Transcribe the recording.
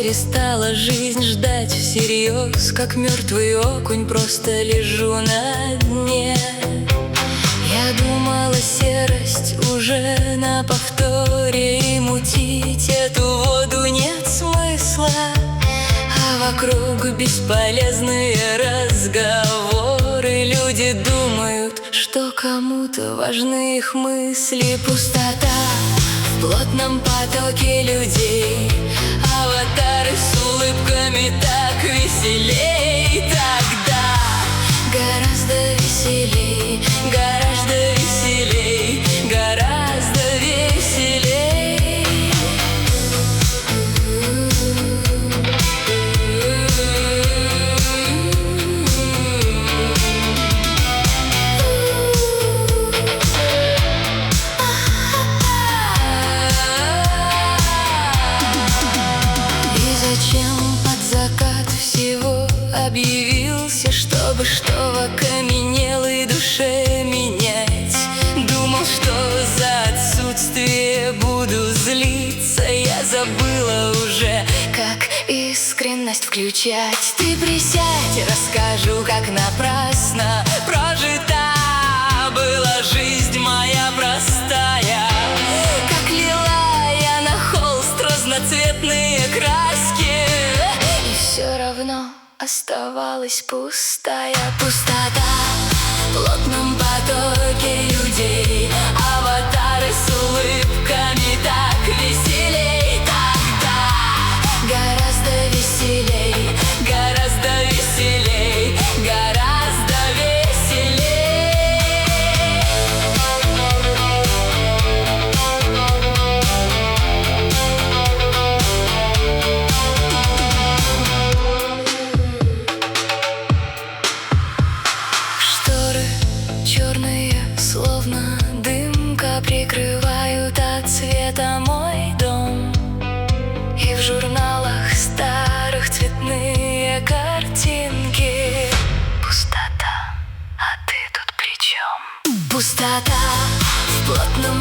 перестала жизнь ждать всерьез, как мертвый окунь, просто лежу на дне. Я думала, серость уже на повторе, и мутить эту воду нет смысла, а вокруг бесполезные разговоры. Люди думают, что кому-то важны их мысли. Пустота в плотном потоке людей, аватары с улыбками, так веселей. Тогда гораздо веселей, гораздо веселей, гораздо веселей. И зачем под закат всего объявился, чтобы что в окаменелой душе менять? Думал, что за отсутствие буду злиться. Я забыла уже, как искренность включать. Ты присядь, расскажу, как напрасно прожита была жизнь моя простая, как лила я на холст разноцветные краски, и все равно оставалась пустая. Пустота в плотном потоке людей, аватары с улыбками, так веселей. Тогда гораздо веселей, гораздо веселей, гораздо веселей. Черные, словно дымка, прикрывают от света мой дом. И в журналах старых цветные картинки. Пустота, а ты тут при чем? Пустота в плотном